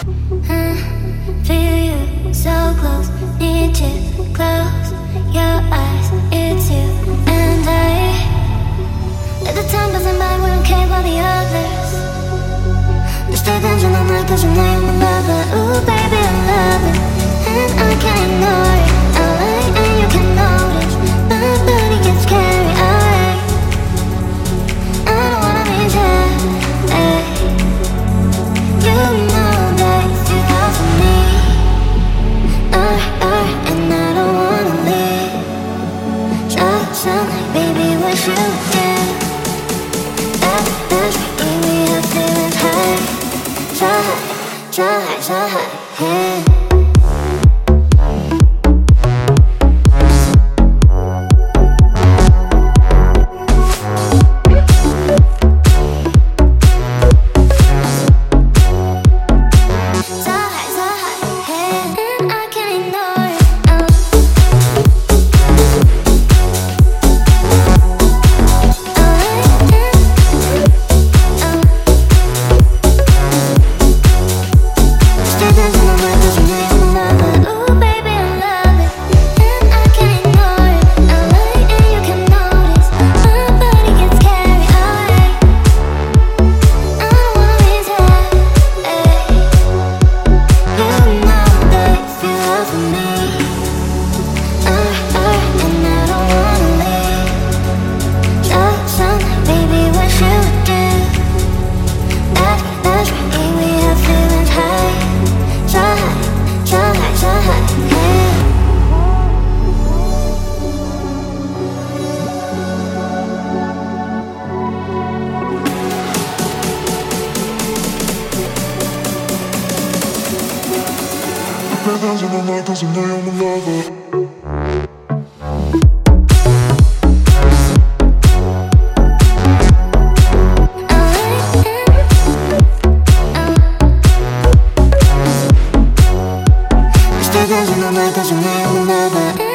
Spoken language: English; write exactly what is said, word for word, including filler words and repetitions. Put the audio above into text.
Uh, feel you so close, need to close your eyes. It's you and I. Let the time pass by, we don't care about the others. Just stay dancing all night 'cause you know you're my lover. Ooh baby, I love it, and I can't ignore it. I like and you can notice my body gets carried away. I don't wanna miss you, hey. You know that you are for me, uh, uh, and I don't wanna leave. So, so, baby, what you do? That, that's when we have feelings high, so high, so high, so high, hey. Stay dancing all night 'cause you know you're my lover. Stay dancing all night 'cause you know you're my lover.